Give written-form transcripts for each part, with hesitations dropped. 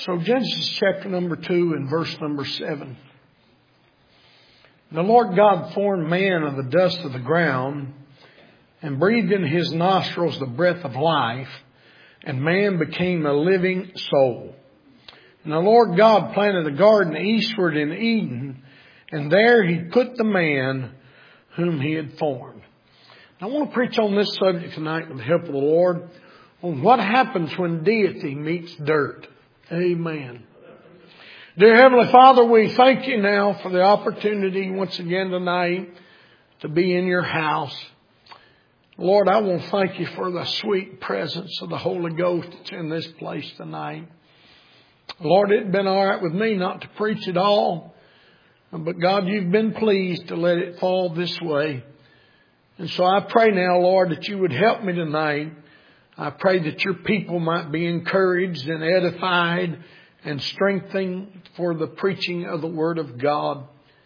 So Genesis chapter number 2 and verse number 7. The Lord God formed man of the dust of the ground and breathed in his nostrils the breath of life, and man became a living soul. And the Lord God planted a garden eastward in Eden, and there he put the man whom he had formed. I want to preach on this subject tonight with the help of the Lord on what happens when deity meets dirt. Amen. Dear Heavenly Father, we thank you now for the opportunity once again tonight to be in your house. Lord, I want to thank you for the sweet presence of the Holy Ghost that's in this place tonight. Lord, it'd been all right with me not to preach at all, but God, you've been pleased to let it fall this way. And so I pray now, Lord, that you would help me tonight. I pray that your people might be encouraged and edified and strengthened for the preaching of the Word of God.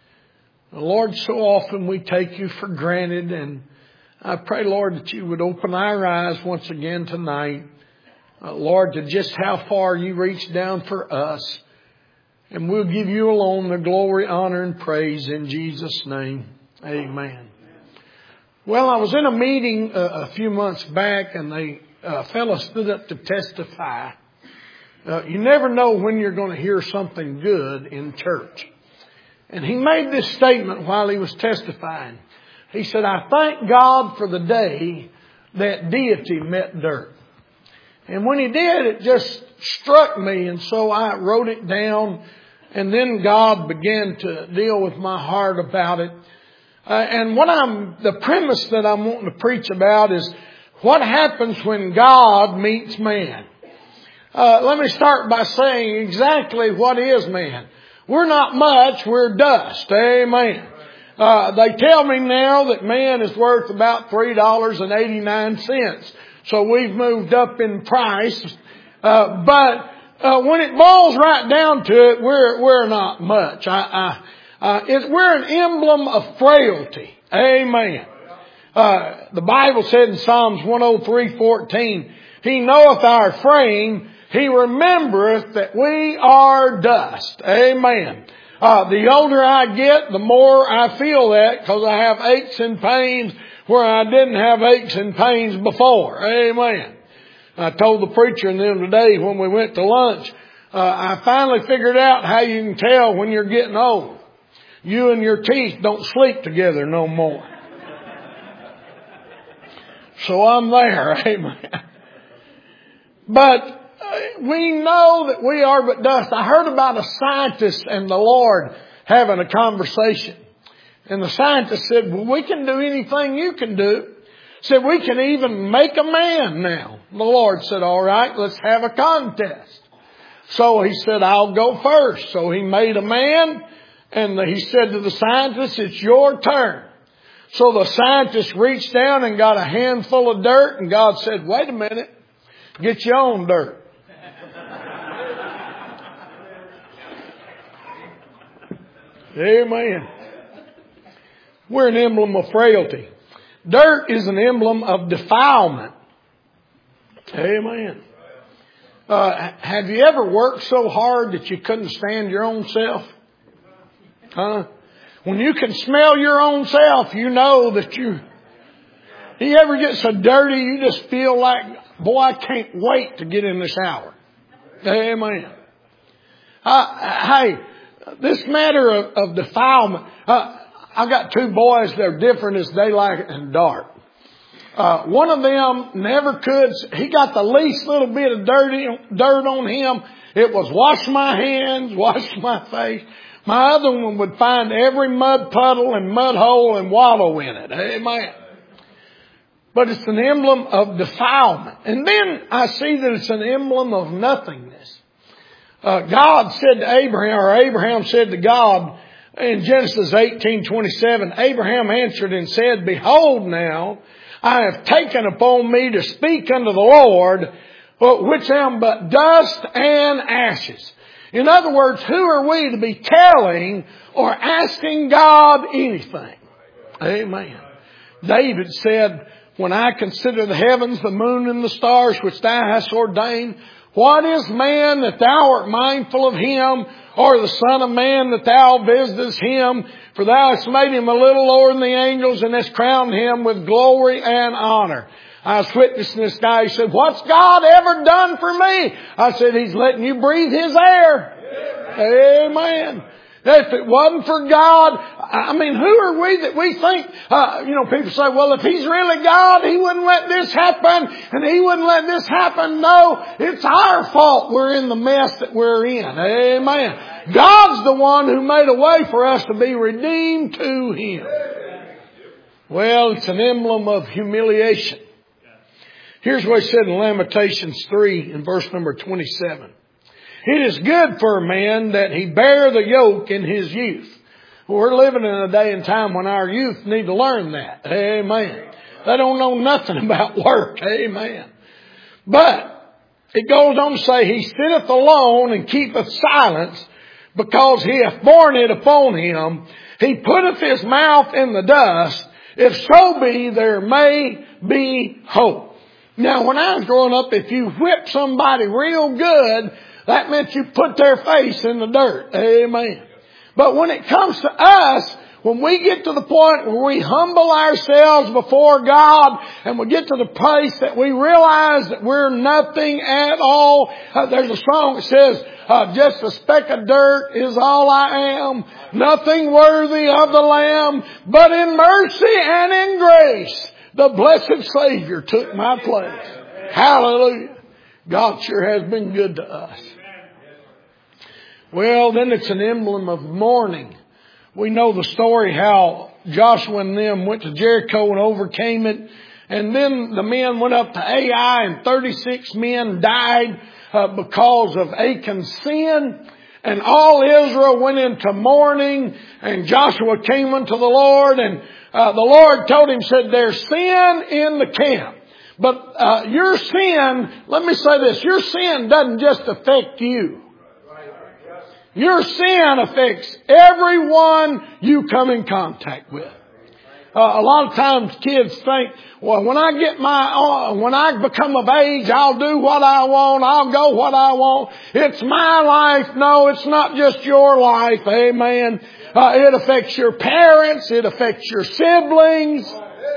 Lord, so often we take you for granted, and I pray, Lord, that you would open our eyes once again tonight, Lord, to just how far you reach down for us. And we'll give you alone the glory, honor, and praise in Jesus' name. Amen. Well, I was in a meeting a few months back, and a fellow stood up to testify. You never know when you're going to hear something good in church. And he made this statement while he was testifying. He said, I thank God for the day that deity met dirt. And when he did, it just struck me. And so I wrote it down. And then God began to deal with my heart about it. And the premise that I'm wanting to preach about is what happens when God meets man. Let me start by saying exactly what is man. We're not much, we're dust. Amen. They tell me now that man is worth about $3.89. So we've moved up in price. But when it boils right down to it, we're not much. We're an emblem of frailty. Amen. The Bible said in Psalms 103:14, He knoweth our frame, He remembereth that we are dust. Amen. The older I get, the more I feel that, because I have aches and pains where I didn't have aches and pains before. Amen. I told the preacher and them today when we went to lunch, I finally figured out how you can tell when you're getting old. You and your teeth don't sleep together no more. So I'm there. Amen. But we know that we are but dust. I heard about a scientist and the Lord having a conversation. And the scientist said, well, we can do anything you can do. Said, we can even make a man now. The Lord said, all right, let's have a contest. So he said, I'll go first. So he made a man, and he said to the scientist, it's your turn. So the scientist reached down and got a handful of dirt, and God said, wait a minute, get your own dirt. Amen. We're an emblem of frailty. Dirt is an emblem of defilement. Amen. Have you ever worked so hard that you couldn't stand your own self? Huh? When you can smell your own self, you know that you ever get so dirty you just feel like, boy, I can't wait to get in the shower. Amen. Hey, this matter of defilement, I've got two boys that are different as daylight and dark. One of them never could. He got the least little bit of dirt on him. It was wash my hands, wash my face. My other one would find every mud puddle and mud hole and wallow in it. Amen. But it's an emblem of defilement. And then I see that it's an emblem of nothingness. God said to Abraham, or Abraham said to God in Genesis 18:27, Abraham answered and said, behold now, I have taken upon me to speak unto the Lord, which am but dust and ashes. In other words, who are we to be telling or asking God anything? Amen. David said, when I consider the heavens, the moon and the stars which thou hast ordained, What is man that thou art mindful of him, or the son of man that thou visitest him? For thou hast made him a little lower than the angels, and hast crowned him with glory and honor. I was witnessing this guy. He said, what's God ever done for me? I said, He's letting you breathe His air. Amen. If it wasn't for God, I mean, who are we that we think, people say, well, if He's really God, He wouldn't let this happen and He wouldn't let this happen. No, it's our fault we're in the mess that we're in. Amen. God's the one who made a way for us to be redeemed to Him. Well, it's an emblem of humiliation. Here's what He said in Lamentations 3 in verse number 27. It is good for a man that he bear the yoke in his youth. We're living in a day and time when our youth need to learn that. Amen. They don't know nothing about work. Amen. But it goes on to say, He sitteth alone and keepeth silence, because He hath borne it upon Him. He putteth His mouth in the dust. If so be there may be hope. Now, when I was growing up, if you whipped somebody real good, that meant you put their face in the dirt. Amen. But when it comes to us, when we get to the point where we humble ourselves before God and we get to the place that we realize that we're nothing at all. There's a song that says, just a speck of dirt is all I am. Nothing worthy of the Lamb, but in mercy and in grace, the blessed Savior took my place. Hallelujah. God sure has been good to us. Well, then it's an emblem of mourning. We know the story how Joshua and them went to Jericho and overcame it. And then the men went up to Ai and 36 men died because of Achan's sin. And all Israel went into mourning, and Joshua came unto the Lord, and the Lord told him, said, there's sin in the camp. But your sin, let me say this, your sin doesn't just affect you. Your sin affects everyone you come in contact with. A lot of times kids think, well, when I become of age, I'll do what I want. I'll go what I want. It's my life. No, it's not just your life. Amen. It affects your parents. It affects your siblings.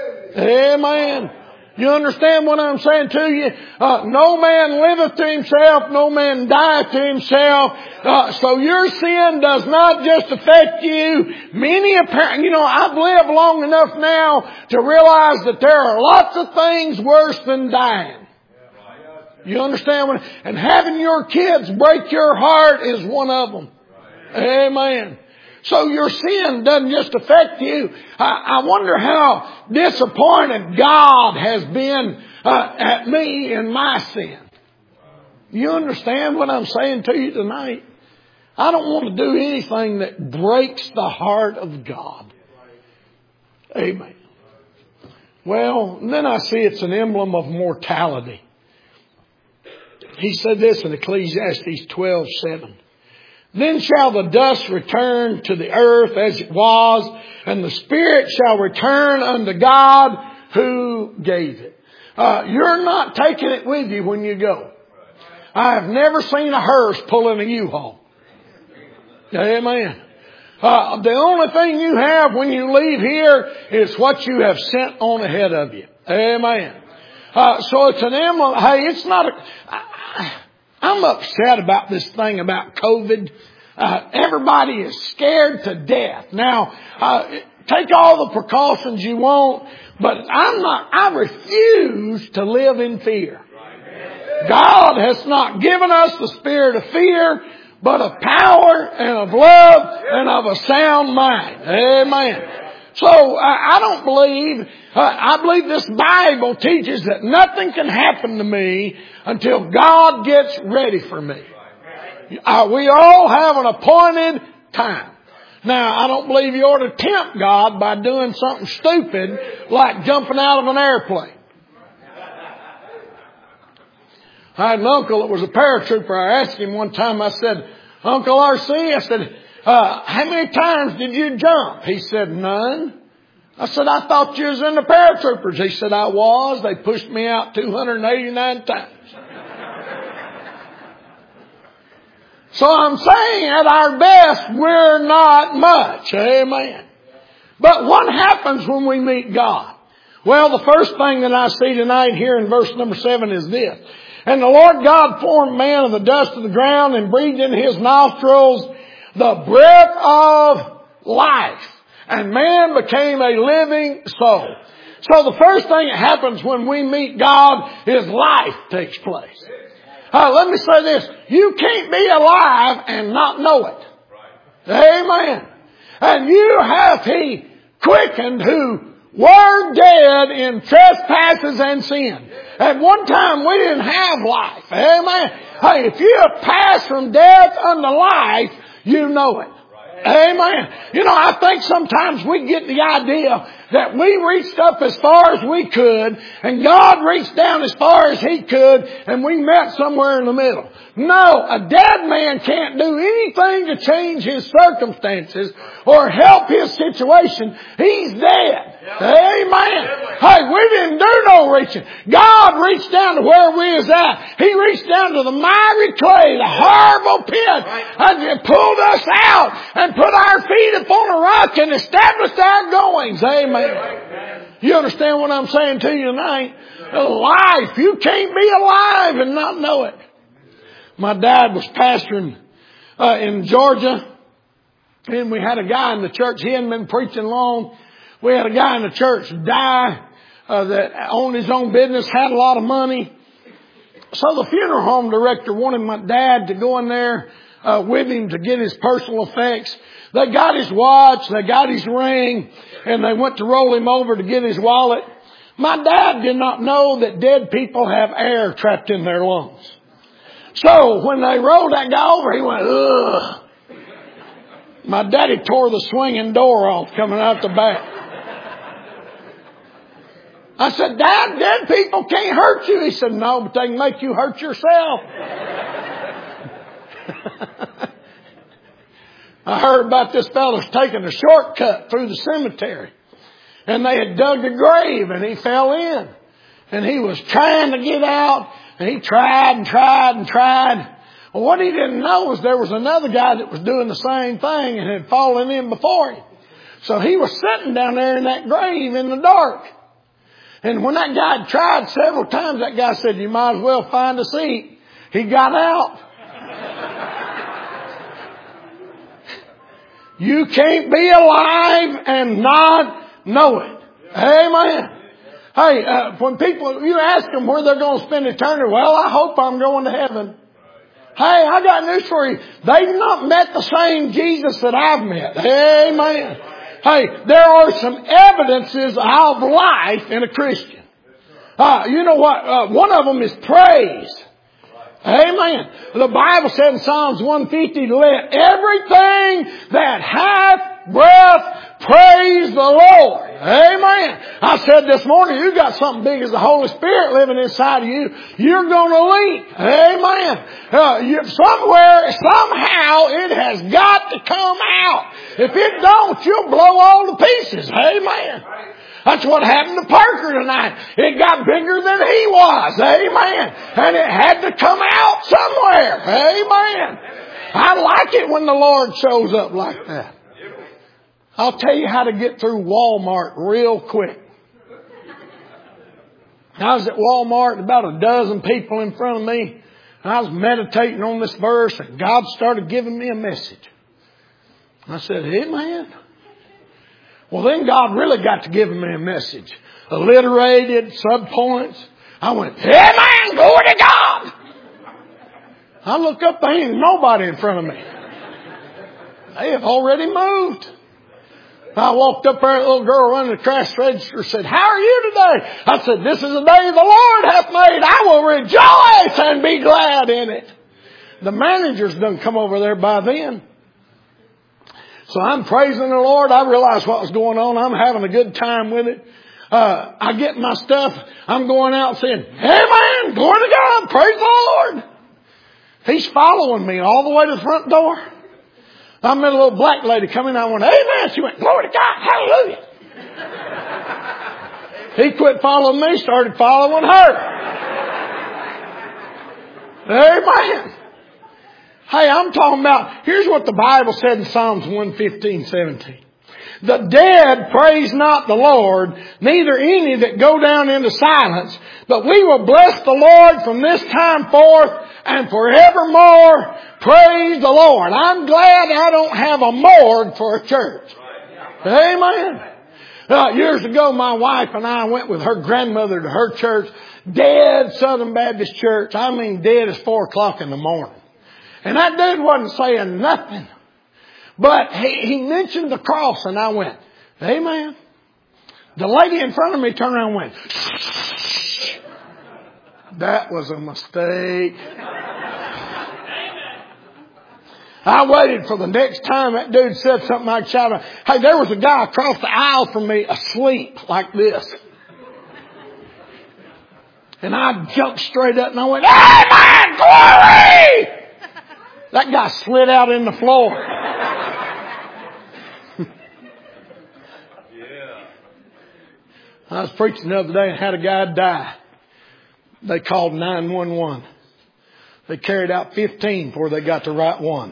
Amen. You understand what I'm saying to you? No man liveth to himself, no man dieth to himself. So your sin does not just affect you. I've lived long enough now to realize that there are lots of things worse than dying. You understand and having your kids break your heart is one of them. Amen. So your sin doesn't just affect you. I wonder how disappointed God has been at me in my sin. You understand what I'm saying to you tonight? I don't want to do anything that breaks the heart of God. Amen. Well, then I see it's an emblem of mortality. He said this in Ecclesiastes 12:7. Then shall the dust return to the earth as it was, and the spirit shall return unto God who gave it. You're not taking it with you when you go. I have never seen a hearse pulling a U-Haul. Amen. The only thing you have when you leave here is what you have sent on ahead of you. Amen. So it's an emblem. Hey, it's not I'm upset about this thing about COVID. Everybody is scared to death. Now, take all the precautions you want, but I refuse to live in fear. God has not given us the spirit of fear, but of power and of love and of a sound mind. Amen. So I don't believe, I believe this Bible teaches that nothing can happen to me until God gets ready for me. We all have an appointed time. Now, I don't believe you ought to tempt God by doing something stupid like jumping out of an airplane. I had an uncle that was a paratrooper. I asked him one time, I said, Uncle R.C., I said, how many times did you jump? He said, none. I said, I thought you was in the paratroopers. He said, I was. They pushed me out 289 times. So I'm saying at our best, we're not much. Amen. But what happens when we meet God? Well, the first thing that I see tonight here in verse number 7 is this. And the Lord God formed man of the dust of the ground and breathed in his nostrils the breath of life. And man became a living soul. So the first thing that happens when we meet God is life takes place. Let me say this. You can't be alive and not know it. Amen. And you hath he quickened who were dead in trespasses and sin. At one time we didn't have life. Amen. Hey, if you have passed from death unto life, you know it. Amen. You know, I think sometimes we get the idea that we reached up as far as we could and God reached down as far as He could and we met somewhere in the middle. No, a dead man can't do anything to change his circumstances or help his situation. He's dead. Amen. Hey, we didn't do no reaching. God reached down to where we was at. He reached down to the miry clay, the horrible pit, and pulled us out and put our feet upon a rock and established our goings. Amen. You understand what I'm saying to you tonight? Life. You can't be alive and not know it. My dad was pastoring in Georgia, and we had a guy in the church. He hadn't been preaching long. We had a guy in the church die that owned his own business, had a lot of money. So the funeral home director wanted my dad to go in there with him to get his personal effects. They got his watch, they got his ring, and they went to roll him over to get his wallet. My dad did not know that dead people have air trapped in their lungs. So when they rolled that guy over, he went, ugh. My daddy tore the swinging door off coming out the back. I said, Dad, dead people can't hurt you. He said, no, but they can make you hurt yourself. I heard about this fella's taking a shortcut through the cemetery. And they had dug a grave and he fell in. And he was trying to get out. And he tried and tried and tried. Well, what he didn't know was there was another guy that was doing the same thing and had fallen in before him. So he was sitting down there in that grave in the dark. And when that guy tried several times, that guy said, you might as well find a seat. He got out. You can't be alive and not know it. Amen. Hey, when people, you ask them where they're going to spend eternity, well, I hope I'm going to heaven. Hey, I got news for you. They've not met the same Jesus that I've met. Amen. Hey, there are some evidences of life in a Christian. You know what? One of them is praise. Amen. The Bible said in Psalms 150, let everything that hath breath praise the Lord. Amen. I said this morning, you got something big as the Holy Spirit living inside of you. You're going to leak. Amen. Somewhere, somehow, it has got to come out. If it don't, you'll blow all to pieces. Amen. That's what happened to Parker tonight. It got bigger than he was. Amen. And it had to come out somewhere. Amen. I like it when the Lord shows up like that. I'll tell you how to get through Walmart real quick. I was at Walmart, about a dozen people in front of me. And I was meditating on this verse and God started giving me a message. I said, amen. Well, then God really got to giving me a message. Alliterated, subpoints. I went, amen, glory to God. I look up, there ain't nobody in front of me. They have already moved. I walked up there, a little girl running the cash register said, how are you today? I said, this is the day the Lord hath made. I will rejoice and be glad in it. The managers done come over there by then. So I'm praising the Lord. I realized what was going on. I'm having a good time with it. I get my stuff. I'm going out saying, amen, glory to God, praise the Lord. He's following me all the way to the front door. I met a little black lady come in. I went, amen. She went, glory to God, hallelujah. He quit following me, started following her. Amen. Hey, I'm talking about, here's what the Bible said in Psalms 115:17. The dead praise not the Lord, neither any that go down into silence, but we will bless the Lord from this time forth and forevermore. Praise the Lord. I'm glad I don't have a morgue for a church. Amen. Years ago, my wife and I went with her grandmother to her church, dead Southern Baptist church. I mean, dead as 4 o'clock in the morning. And that dude wasn't saying nothing. But he mentioned the cross, and I went, amen. The lady in front of me turned around and went, shh. That was a mistake. I waited for the next time that dude said something, I'd shout, hey, there was a guy across the aisle from me asleep like this. And I jumped straight up and I went, amen, glory! That guy slid out in the floor. I was preaching the other day and had a guy die. They called 911. They carried out 15 before they got the right one.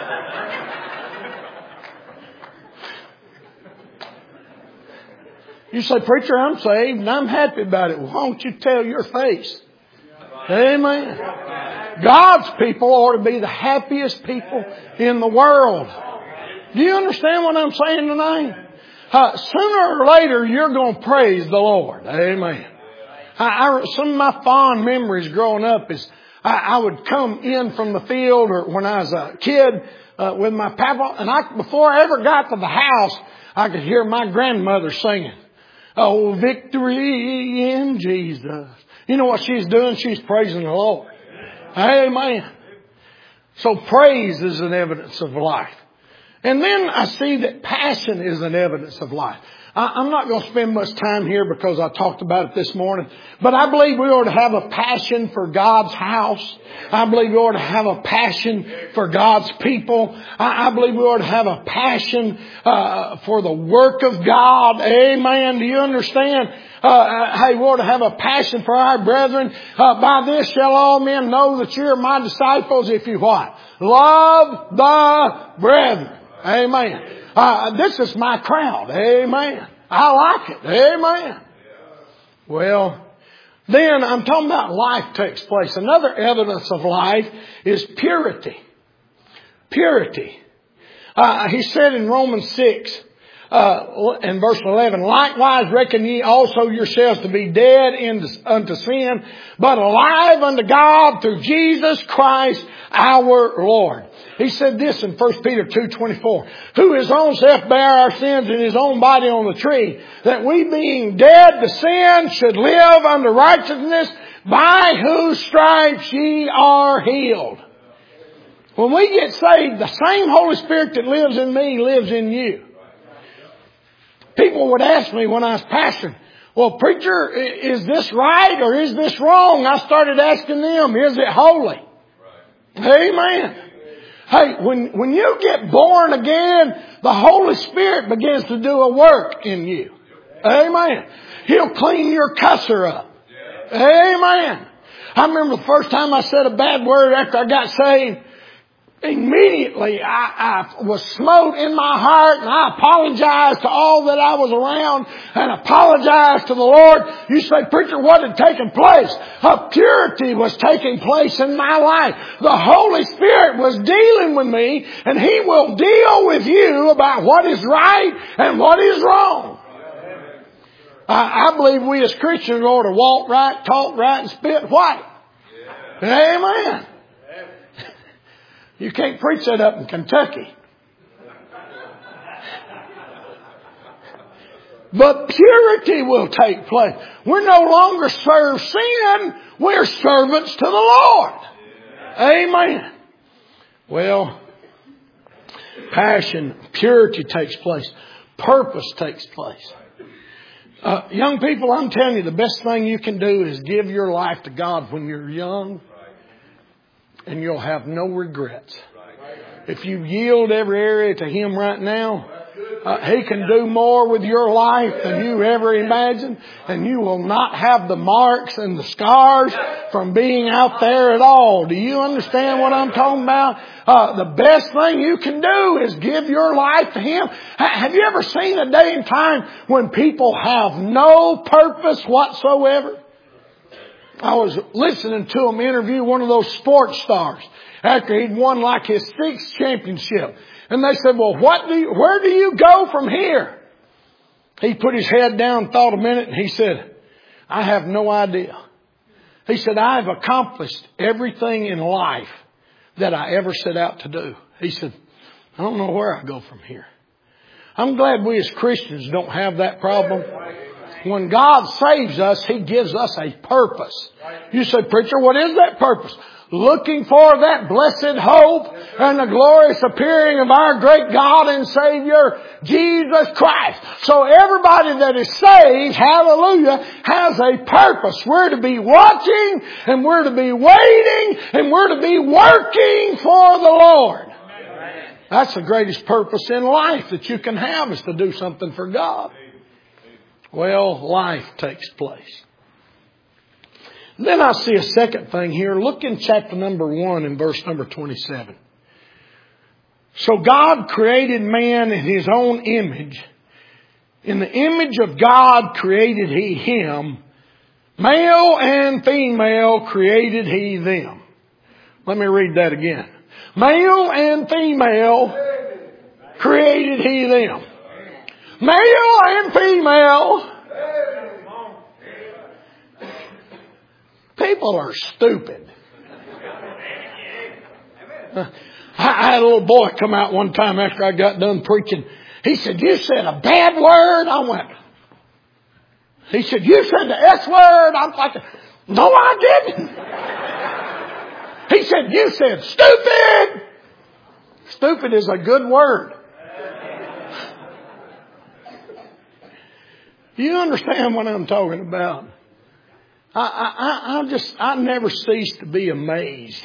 You say, preacher, I'm saved and I'm happy about it. Well, why don't you tell your face? Amen. God's people ought to be the happiest people in the world. Do you understand what I'm saying tonight? Sooner or later, you're going to praise the Lord. Amen. Some of my fond memories growing up is I would come in from the field or when I was a kid with my papa. And before I ever got to the house, I could hear my grandmother singing, oh, victory in Jesus. You know what she's doing? She's praising the Lord. Amen. So praise is an evidence of life. And then I see that passion is an evidence of life. I'm not going to spend much time here because I talked about it this morning. But I believe we ought to have a passion for God's house. I believe we ought to have a passion for God's people. I believe we ought to have a passion for the work of God. Amen. Do you understand? Hey, we ought to have a passion for our brethren. By this shall all men know that you are my disciples if you what? Love the brethren. Amen. This is my crowd. Amen. I like it. Amen. Well, then I'm talking about life takes place. Another evidence of life is purity. Purity. He said in Romans 6, in verse 11, likewise reckon ye also yourselves to be dead unto sin, but alive unto God through Jesus Christ our Lord. He said this in 1 Peter 2:24, who his own self bare our sins in his own body on the tree, that we being dead to sin should live unto righteousness, by whose stripes ye are healed. When we get saved, the same Holy Spirit that lives in me lives in you. People would ask me when I was pastoring, well, preacher, is this right or is this wrong? I started asking them, is it holy? Right. Amen. Hey, when you get born again, the Holy Spirit begins to do a work in you. Amen. He'll clean your cusser up. Amen. I remember the first time I said a bad word after I got saved. Immediately I was smote in my heart, and I apologized to all that I was around and apologized to the Lord. You say, preacher, what had taken place? A purity was taking place in my life. The Holy Spirit was dealing with me, and He will deal with you about what is right and what is wrong. I believe we as Christians ought to walk right, talk right, and spit white. Amen. You can't preach that up in Kentucky. But purity will take place. We're no longer serve sin. We're servants to the Lord. Amen. Well, passion, purity takes place. Purpose takes place. Young people, I'm telling you, the best thing you can do is give your life to God when you're young. And you'll have no regrets. If you yield every area to Him right now, He can do more with your life than you ever imagined. And you will not have the marks and the scars from being out there at all. Do you understand what I'm talking about? The best thing you can do is give your life to Him. Have you ever seen a day and time when people have no purpose whatsoever? I was listening to him interview one of those sports stars after he'd won like his 6th championship. And they said, well, where do you go from here? He put his head down, thought a minute, and he said, I have no idea. He said, I've accomplished everything in life that I ever set out to do. He said, I don't know where I go from here. I'm glad we as Christians don't have that problem. When God saves us, He gives us a purpose. You say, preacher, what is that purpose? Looking for that blessed hope and the glorious appearing of our great God and Savior, Jesus Christ. So everybody that is saved, hallelujah, has a purpose. We're to be watching and we're to be waiting and we're to be working for the Lord. That's the greatest purpose in life that you can have, is to do something for God. Well, life takes place. Then I see a second thing here. Look in chapter number 1 and verse number 27. So God created man in His own image. In the image of God created He him. Male and female created He them. Let me read that again. Male and female created He them. Male and female. People are stupid. I had a little boy come out one time after I got done preaching. He said, you said a bad word? I went. He said, you said the S word? I'm like, no, I didn't. He said, you said stupid. Stupid is a good word. You understand what I'm talking about? I never cease to be amazed.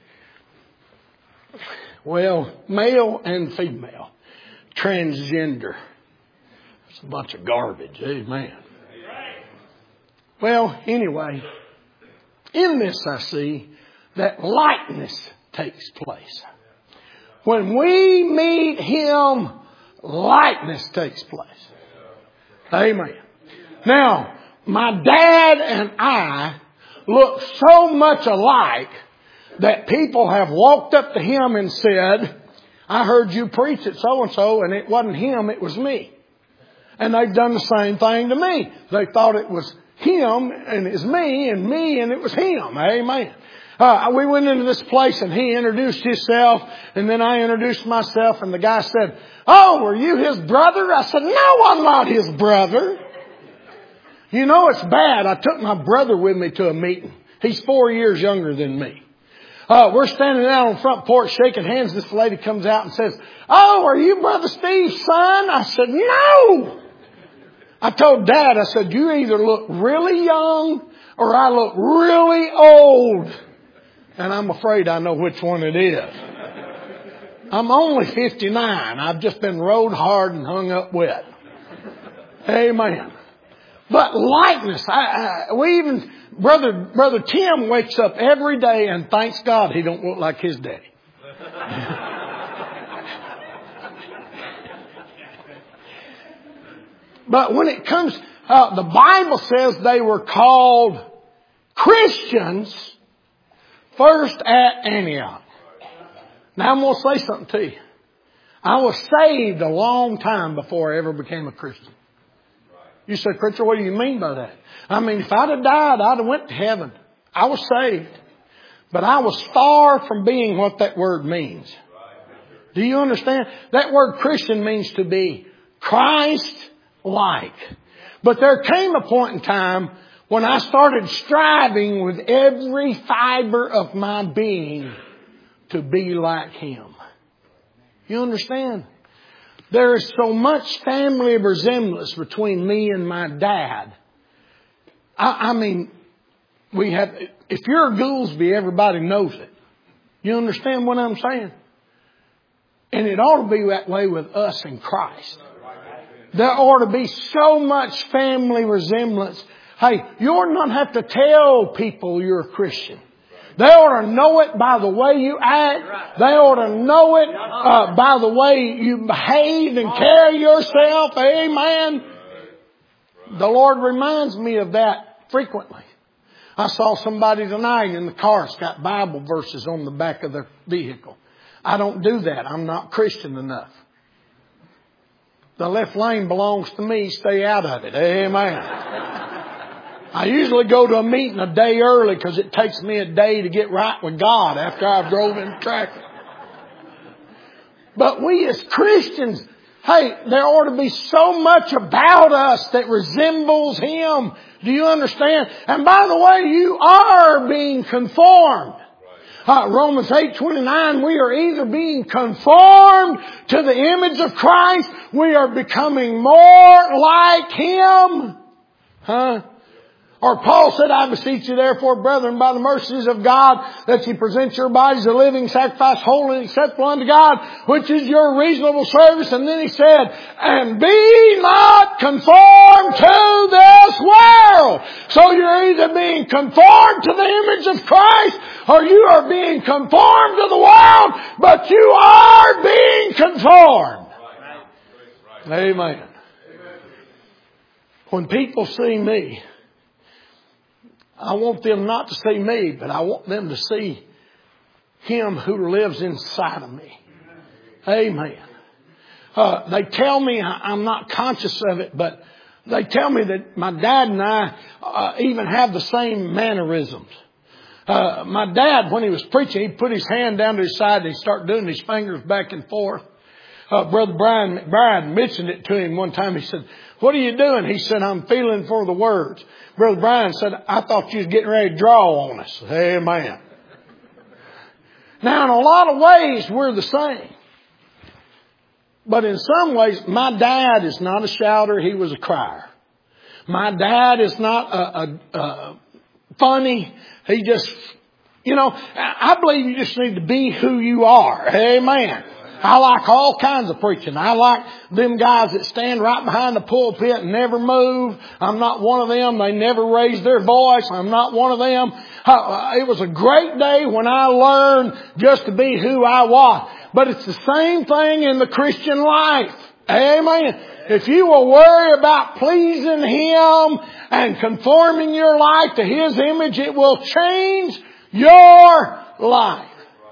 Well, male and female, transgender. It's a bunch of garbage. Amen. Well, anyway, in this I see that likeness takes place. When we meet Him, likeness takes place. Amen. Now, my dad and I look so much alike that people have walked up to him and said, I heard you preach at so-and-so and it wasn't him, it was me. And they've done the same thing to me. They thought it was him and it's me and it was him. Amen. We went into this place and he introduced himself and then I introduced myself and the guy said, oh, were you his brother? I said, no, I'm not his brother. You know, it's bad. I took my brother with me to a meeting. He's 4 years younger than me. We're standing out on the front porch shaking hands. This lady comes out and says, oh, are you Brother Steve's son? I said, no. I told Dad, I said, you either look really young or I look really old. And I'm afraid I know which one it is. I'm only 59. I've just been rode hard and hung up wet. Amen. But likeness, Brother Tim wakes up every day and thanks God he don't look like his daddy. But when it comes, the Bible says they were called Christians first at Antioch. Now I'm going to say something to you. I was saved a long time before I ever became a Christian. You say, preacher, what do you mean by that? I mean, if I'd have died, I'd have went to heaven. I was saved. But I was far from being what that word means. Do you understand? That word Christian means to be Christ-like. But there came a point in time when I started striving with every fiber of my being to be like Him. You understand? There is so much family resemblance between me and my dad. I mean, if you're a Goolsby, everybody knows it. You understand what I'm saying? And it ought to be that way with us in Christ. There ought to be so much family resemblance. Hey, you ought not have to tell people you're a Christian. They ought to know it by the way you act. They ought to know it by the way you behave and carry yourself. Amen. The Lord reminds me of that frequently. I saw somebody tonight in the car that's got Bible verses on the back of their vehicle. I don't do that. I'm not Christian enough. The left lane belongs to me. Stay out of it. Amen. I usually go to a meeting a day early because it takes me a day to get right with God after I've drove in traffic. But we as Christians, hey, there ought to be so much about us that resembles Him. Do you understand? And by the way, you are being conformed. Romans 8:29, we are either being conformed to the image of Christ, we are becoming more like Him. Or Paul said, I beseech you therefore, brethren, by the mercies of God, that ye present your bodies a living sacrifice, holy and acceptable unto God, which is your reasonable service. And then he said, and be not conformed to this world. So you're either being conformed to the image of Christ, or you are being conformed to the world, but you are being conformed. Amen. When people see me, I want them not to see me, but I want them to see Him who lives inside of me. Amen. They tell me, I'm not conscious of it, but they tell me that my dad and I even have the same mannerisms. My dad, when he was preaching, he'd put his hand down to his side and he'd start doing his fingers back and forth. Brother Brian McBride mentioned it to him one time. He said, what are you doing? He said, I'm feeling for the words. Brother Brian said, I thought you was getting ready to draw on us. Amen. Now, in a lot of ways, we're the same. But in some ways, my dad is not a shouter. He was a crier. My dad is not funny. He just, I believe you just need to be who you are. Amen. I like all kinds of preaching. I like them guys that stand right behind the pulpit and never move. I'm not one of them. They never raise their voice. I'm not one of them. It was a great day when I learned just to be who I was. But it's the same thing in the Christian life. Amen. If you will worry about pleasing Him and conforming your life to His image, it will change your life.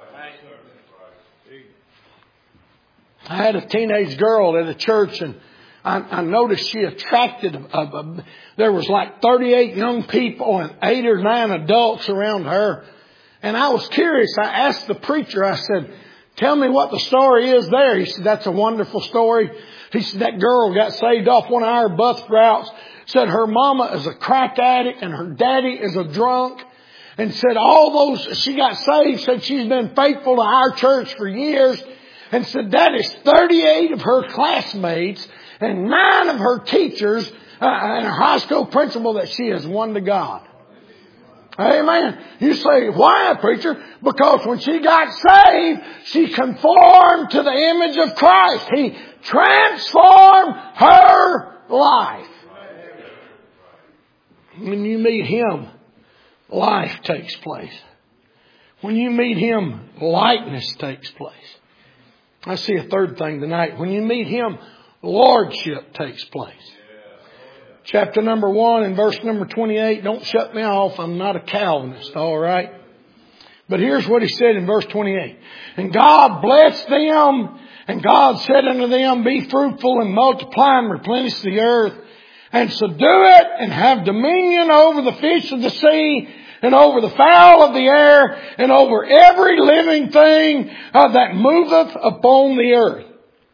I had a teenage girl at a church, and I noticed she attracted, there was like 38 young people and 8 or 9 adults around her. And I was curious. I asked the preacher, I said, tell me what the story is there. He said, that's a wonderful story. He said, that girl got saved off one of our bus routes. Said her mama is a crack addict and her daddy is a drunk. And said she got saved, said she's been faithful to our church for years. And said that is 38 of her classmates and 9 of her teachers and her high school principal that she has won to God. Amen. You say, why, preacher? Because when she got saved, she conformed to the image of Christ. He transformed her life. When you meet Him, life takes place. When you meet Him, likeness takes place. I see a third thing tonight. When you meet Him, lordship takes place. Chapter number 1 and verse number 28. Don't shut me off. I'm not a Calvinist, all right? But here's what he said in verse 28. And God blessed them, and God said unto them, be fruitful and multiply and replenish the earth, and subdue it, and have dominion over the fish of the sea, and over the fowl of the air, and over every living thing that moveth upon the earth.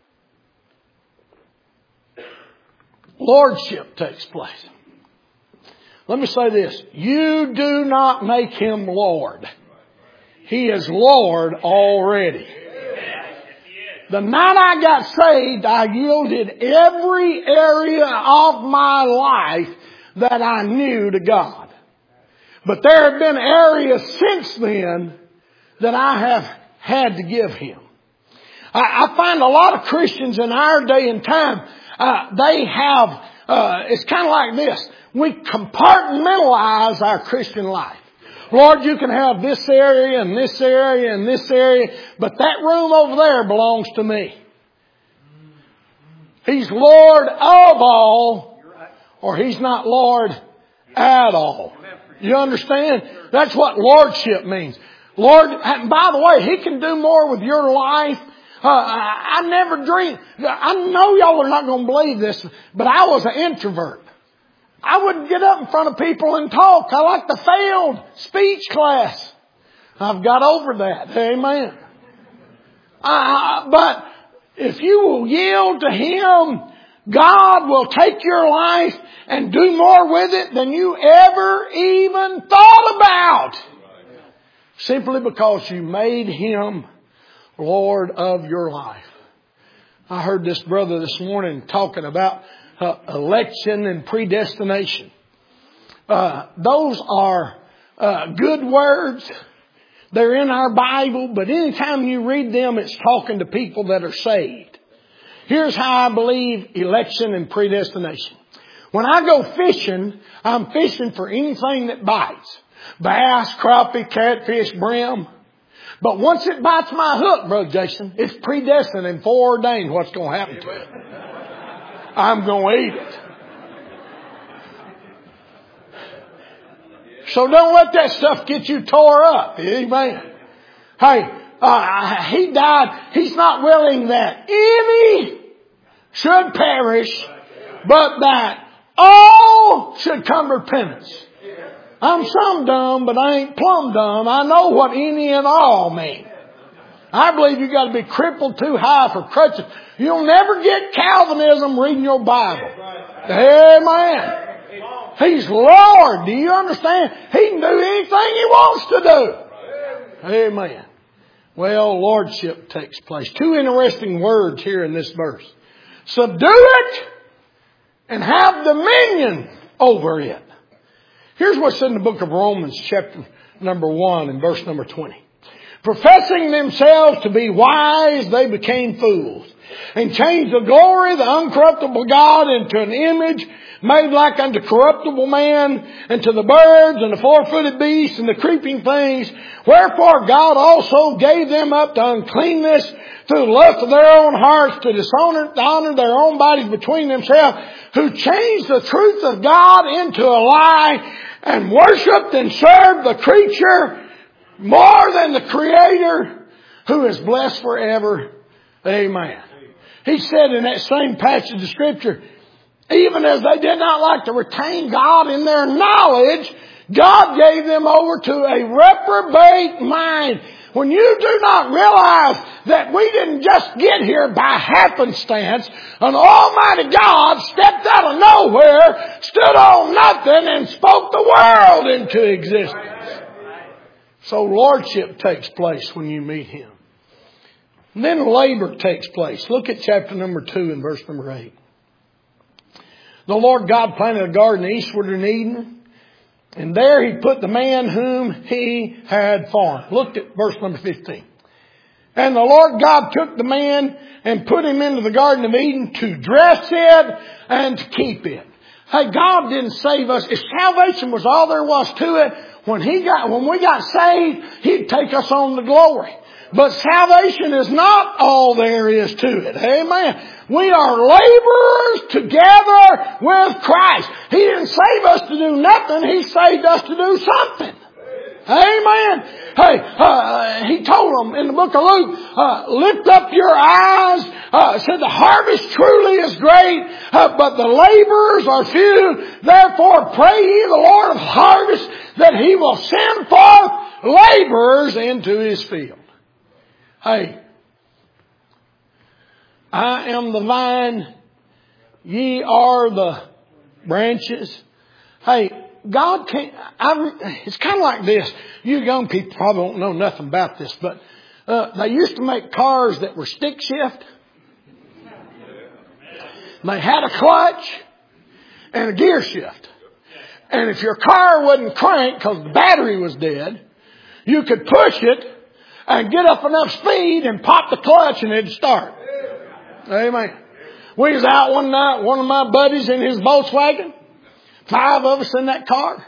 Lordship takes place. Let me say this. You do not make Him Lord. He is Lord already. The night I got saved, I yielded every area of my life that I knew to God. But there have been areas since then that I have had to give Him. I find a lot of Christians in our day and time, They have, it's kind of like this. We compartmentalize our Christian life. Lord, you can have this area and this area and this area, but that room over there belongs to me. He's Lord of all, or He's not Lord at all. You understand? That's what lordship means. Lord, and by the way, He can do more with your life. I never dreamed. I know y'all are not going to believe this, but I was an introvert. I wouldn't get up in front of people and talk. I like the failed speech class. I've got over that. Amen. But if you will yield to Him, God will take your life and do more with it than you ever even thought about. Simply because you made Him Lord of your life. I heard this brother this morning talking about election and predestination. Those are good words. They're in our Bible, but anytime you read them, it's talking to people that are saved. Here's how I believe election and predestination. When I go fishing, I'm fishing for anything that bites. Bass, crappie, catfish, brim. But once it bites my hook, Brother Jason, it's predestined and foreordained what's going to happen to it. I'm going to eat it. So don't let that stuff get you tore up. Amen. Hey, He died. He's not willing that any should perish, but that all should come to repentance. I'm some dumb, but I ain't plumb dumb. I know what any and all mean. I believe you got to be crippled too high for crutches. You'll never get Calvinism reading your Bible. Amen. He's Lord. Do you understand? He can do anything He wants to do. Amen. Well, lordship takes place. Two interesting words here in this verse. Subdue it and have dominion over it. Here's what's in the book of Romans, chapter number 1 and verse number 20. Professing themselves to be wise, they became fools, and changed the glory of the uncorruptible God into an image made like unto corruptible man, and to the birds and the four-footed beasts and the creeping things. Wherefore God also gave them up to uncleanness through the lust of their own hearts, to dishonor their own bodies between themselves, who changed the truth of God into a lie, and worshipped and served the creature more than the Creator, who is blessed forever. Amen. He said in that same passage of Scripture, even as they did not like to retain God in their knowledge, God gave them over to a reprobate mind. When you do not realize that we didn't just get here by happenstance, an almighty God stepped out of nowhere, stood on nothing, and spoke the world into existence. So lordship takes place when you meet Him. And then labor takes place. Look at chapter number 2 and verse number 8. The Lord God planted a garden eastward in Eden, and there He put the man whom He had formed. Look at verse number 15. And the Lord God took the man and put him into the Garden of Eden to dress it and to keep it. Hey, God didn't save us. If salvation was all there was to it, when we got saved, He'd take us on to glory. But salvation is not all there is to it. Amen. We are laborers together with Christ. He didn't save us to do nothing. He saved us to do something. Amen. Hey, He told them in the book of Luke, lift up your eyes. Said the harvest truly is great, but the laborers are few. Therefore pray ye the Lord of harvest that He will send forth laborers into His field. Hey, I am the vine, ye are the branches. Hey, God can't, it's kind of like this. You young people probably don't know nothing about this, but they used to make cars that were stick shift. They had a clutch and a gear shift. And if your car wasn't cranked because the battery was dead, you could push it and get up enough speed and pop the clutch and it'd start. Amen. We was out one night, one of my buddies in his Volkswagen. 5 of us in that car.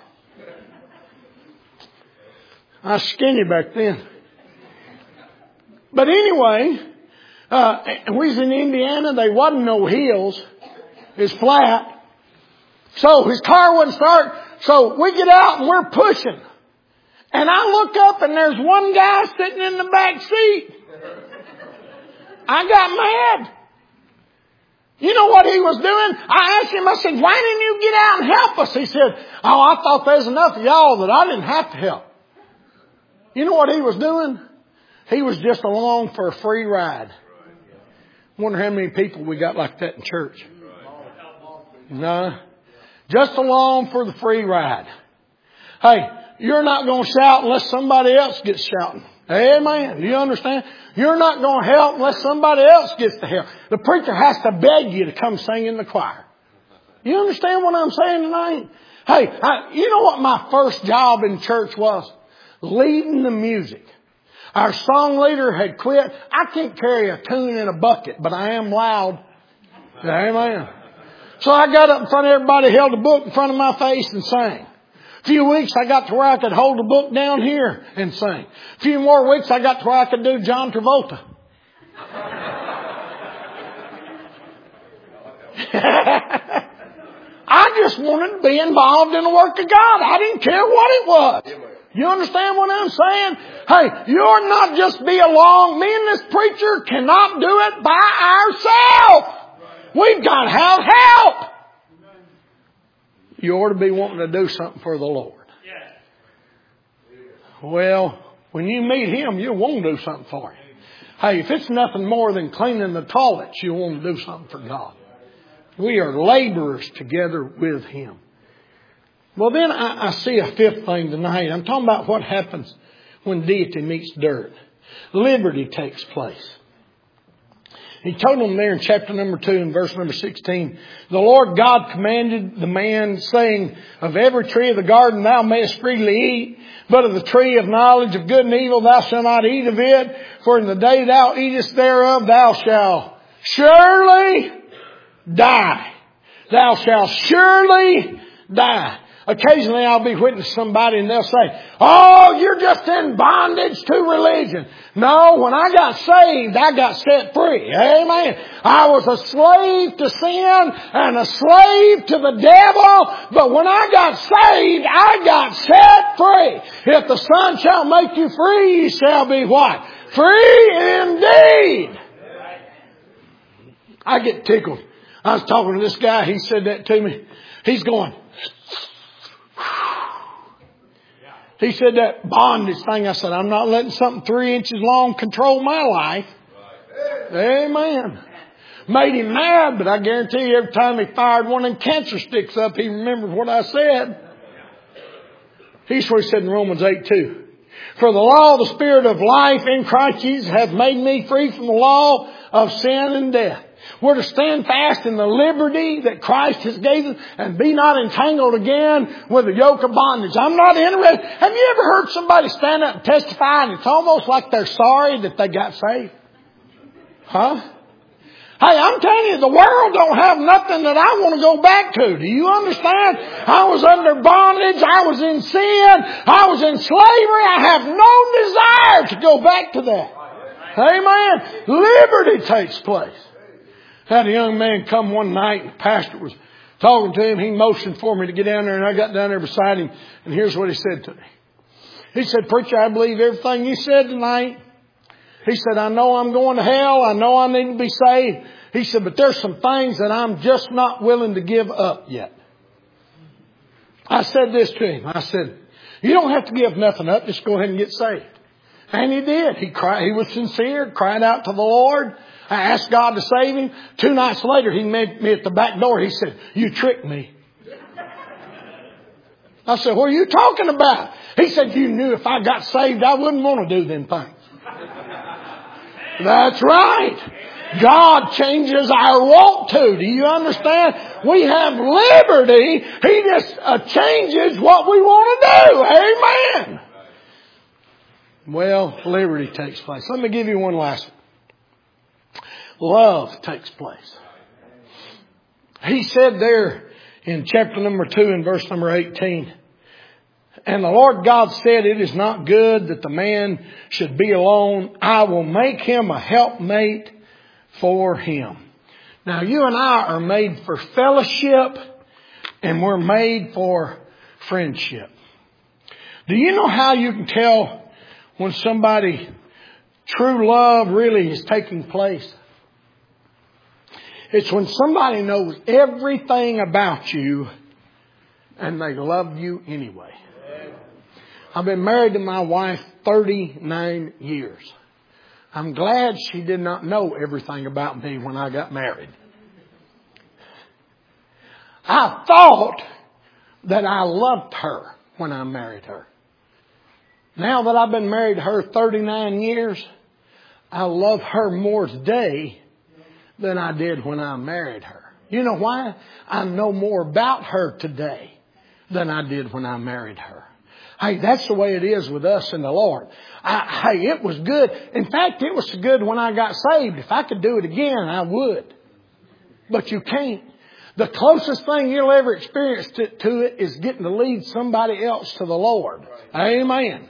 I was skinny back then. But anyway, we was in Indiana. There wasn't no hills. It was flat. So his car wouldn't start. So we get out and we're pushing. And I look up and there's one guy sitting in the back seat. I got mad. You know what he was doing? I asked him, I said, why didn't you get out and help us? He said, oh, I thought there was enough of y'all that I didn't have to help. You know what he was doing? He was just along for a free ride. Wonder how many people we got like that in church. No. Just along for the free ride. Hey, you're not going to shout unless somebody else gets shouting. Amen. Do you understand? You're not going to help unless somebody else gets the help. The preacher has to beg you to come sing in the choir. You understand what I'm saying tonight? Hey, you know what my first job in church was? Leading the music. Our song leader had quit. I can't carry a tune in a bucket, but I am loud. Amen. So I got up in front of everybody, held a book in front of my face and sang. A few weeks I got to where I could hold the book down here and sing. A few more weeks I got to where I could do John Travolta. I just wanted to be involved in the work of God. I didn't care what it was. You understand what I'm saying? Hey, you're not just be along. Me and this preacher cannot do it by ourselves. We've got to have help. You ought to be wanting to do something for the Lord. Well, when you meet Him, you want to do something for Him. Hey, if it's nothing more than cleaning the toilets, you want to do something for God. We are laborers together with Him. Well, then I see a fifth thing tonight. I'm talking about what happens when deity meets dirt. Liberty takes place. He told them there in chapter number 2 and verse number 16, the Lord God commanded the man, saying, of every tree of the garden thou mayest freely eat, but of the tree of knowledge of good and evil thou shalt not eat of it, for in the day thou eatest thereof thou shalt surely die. Thou shalt surely die. Occasionally I'll be witnessing somebody and they'll say, oh, you're just in bondage to religion. No, when I got saved, I got set free. Amen. I was a slave to sin and a slave to the devil. But when I got saved, I got set free. If the Son shall make you free, you shall be what? Free indeed. I get tickled. I was talking to this guy. He said that to me. He's going, he said that bondage thing. I said, I'm not letting something 3 inches long control my life. Amen. Made him mad, but I guarantee you every time he fired one of them cancer sticks up, he remembered what I said. Here's what he said in Romans 8:2. For the law of the Spirit of life in Christ Jesus hath made me free from the law of sin and death. We're to stand fast in the liberty that Christ has given us and be not entangled again with the yoke of bondage. I'm not interested. Have you ever heard somebody stand up and testify and it's almost like they're sorry that they got saved? Huh? Hey, I'm telling you, the world don't have nothing that I want to go back to. Do you understand? I was under bondage. I was in sin. I was in slavery. I have no desire to go back to that. Amen. Liberty takes place. Had a young man come one night and the pastor was talking to him. He motioned for me to get down there and I got down there beside him. And here's what he said to me. He said, preacher, I believe everything you said tonight. He said, I know I'm going to hell. I know I need to be saved. He said, but there's some things that I'm just not willing to give up yet. I said this to him. I said, you don't have to give nothing up. Just go ahead and get saved. And he did. He cried. He was sincere, cried out to the Lord. I asked God to save him. 2 nights later, he met me at the back door. He said, you tricked me. I said, what are you talking about? He said, you knew if I got saved, I wouldn't want to do them things. That's right. God changes our want to. Do you understand? We have liberty. He just changes what we want to do. Amen. Well, liberty takes place. Let me give you one last one. Love takes place. He said there in chapter number 2 and verse number 18, and the Lord God said, it is not good that the man should be alone. I will make him a helpmate for him. Now you and I are made for fellowship and we're made for friendship. Do you know how you can tell when somebody true love really is taking place? It's when somebody knows everything about you and they love you anyway. I've been married to my wife 39 years. I'm glad she did not know everything about me when I got married. I thought that I loved her when I married her. Now that I've been married to her 39 years, I love her more today than I did when I married her. You know why? I know more about her today than I did when I married her. Hey, that's the way it is with us and the Lord. Hey, it was good. In fact, it was so good when I got saved. If I could do it again, I would. But you can't. The closest thing you'll ever experience to it is getting to lead somebody else to the Lord. Amen.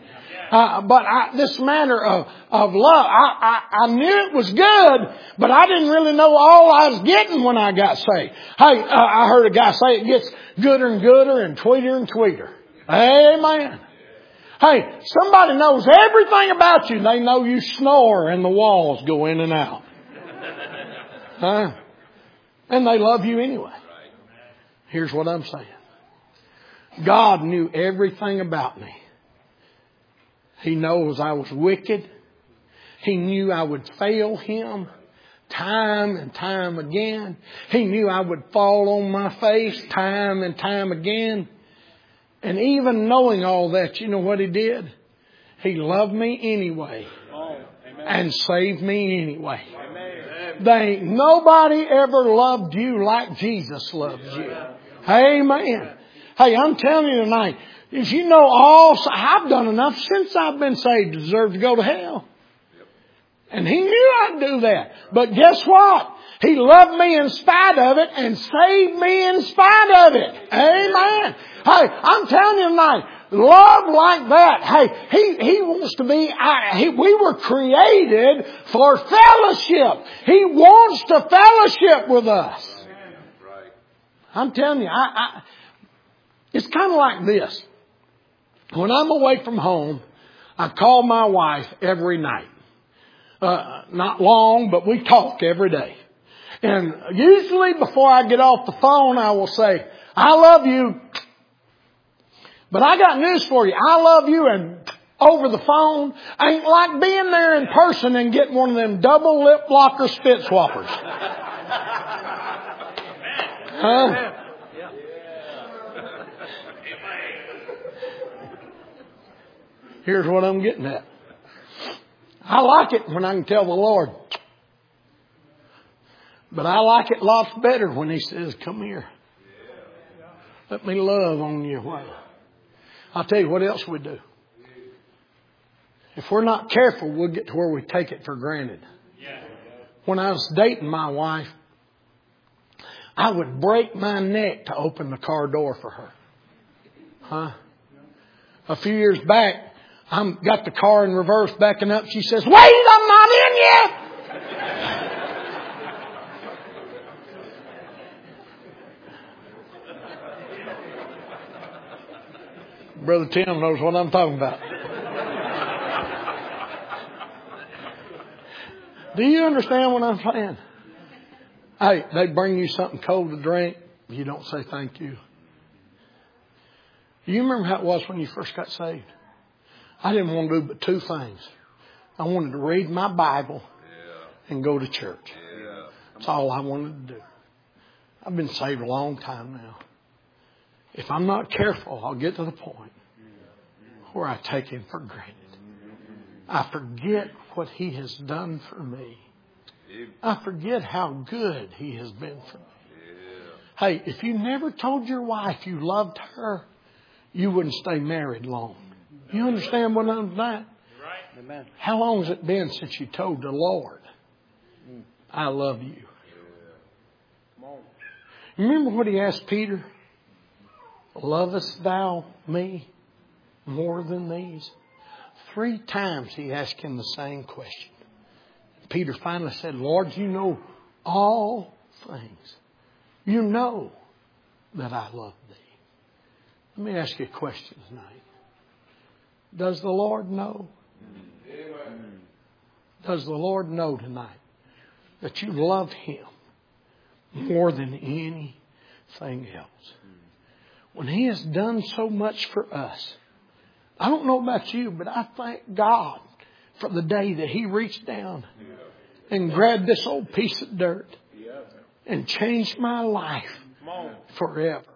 This matter of love, I knew it was good, but I didn't really know all I was getting when I got saved. Hey, I heard a guy say it gets gooder and gooder and tweeter and tweeter. Amen. Hey, somebody knows everything about you. They know you snore and the walls go in and out. Huh? And they love you anyway. Here's what I'm saying. God knew everything about me. He knows I was wicked. He knew I would fail Him time and time again. He knew I would fall on my face time and time again. And even knowing all that, you know what He did? He loved me anyway. And saved me anyway. There ain't nobody ever loved you like Jesus loves you. Amen. Hey, I'm telling you tonight, if you know I've done enough since I've been saved to deserve to go to hell. And He knew I'd do that. But guess what? He loved me in spite of it and saved me in spite of it. Amen. Hey, I'm telling you tonight, love like that. Hey, He wants to be, we were created for fellowship. He wants to fellowship with us. I'm telling you, it's kind of like this. When I'm away from home, I call my wife every night. Not long, but we talk every day. And usually before I get off the phone, I will say, I love you. But I got news for you. I love you, and over the phone ain't like being there in person and getting one of them double lip blocker spit swappers. Huh? Here's what I'm getting at. I like it when I can tell the Lord. But I like it lots better when He says, come here. Let me love on you a while. I'll tell you what else we do. If we're not careful, we'll get to where we take it for granted. When I was dating my wife, I would break my neck to open the car door for her. Huh? A few years back, I got the car in reverse backing up. She says, wait, I'm not in yet. Brother Tim knows what I'm talking about. Do you understand what I'm saying? Hey, they bring you something cold to drink. You don't say thank you. Do you remember how it was when you first got saved? I didn't want to do but two things. I wanted to read my Bible and go to church. That's all I wanted to do. I've been saved a long time now. If I'm not careful, I'll get to the point where I take Him for granted. I forget what He has done for me. I forget how good He has been for me. Hey, if you never told your wife you loved her, you wouldn't stay married long. You understand what I'm saying? Right. How long has it been since you told the Lord, I love you? Remember what he asked Peter? Lovest thou me more than these? 3 times he asked him the same question. Peter finally said, Lord, you know all things. You know that I love thee. Let me ask you a question tonight. Does the Lord know? Amen. Does the Lord know tonight that you love Him more than anything else? When He has done so much for us, I don't know about you, but I thank God for the day that He reached down and grabbed this old piece of dirt and changed my life forever.